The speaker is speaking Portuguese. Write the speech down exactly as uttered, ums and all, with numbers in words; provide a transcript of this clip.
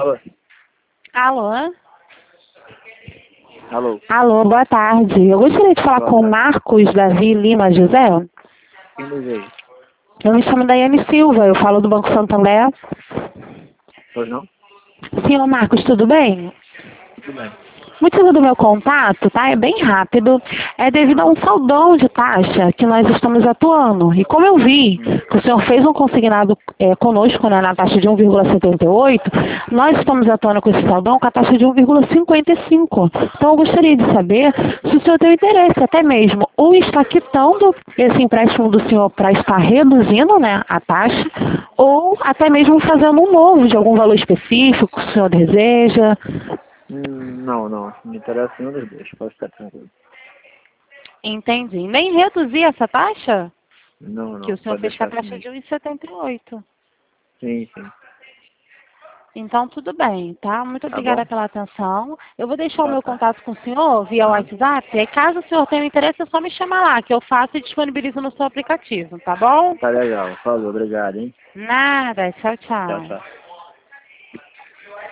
Alô? Alô? Alô? Alô, boa tarde. Eu gostaria de falar Boa com o tarde. Marcos Davi Lima José. Quem deseja? Eu me chamo Daiane Silva, eu falo do Banco Santander. Pois não? Senhor Marcos, tudo bem? Tudo bem. O motivo do meu contato, tá? É bem rápido. É devido a um saldão de taxa que nós estamos atuando. E como eu vi que o senhor fez um consignado é, conosco, né, na taxa de um vírgula setenta e oito, nós estamos atuando com esse saldão com a taxa de um vírgula cinquenta e cinco. Então eu gostaria de saber se o senhor tem interesse até mesmo ou está quitando esse empréstimo do senhor para estar reduzindo, né, a taxa, ou até mesmo fazendo um novo de algum valor específico que o senhor deseja. Hum, não, não. Me interessa nenhum dos dois. Pode ficar tranquilo. Entendi. Nem reduzir essa taxa? Não, Que não. o senhor Pode fez com a deixar assim taxa mesmo. de um vírgula setenta e oito. Sim, sim. Então, tudo bem, tá? Muito Tá obrigada bom? pela atenção. Eu vou deixar o Boa meu tarde. contato com o senhor via Aham. WhatsApp. E aí, caso o senhor tenha interesse, é só me chamar lá, que eu faço e disponibilizo no seu aplicativo, tá bom? Tá legal. Falou. Obrigado, hein? Nada. Tchau, Tchau, tchau. tchau.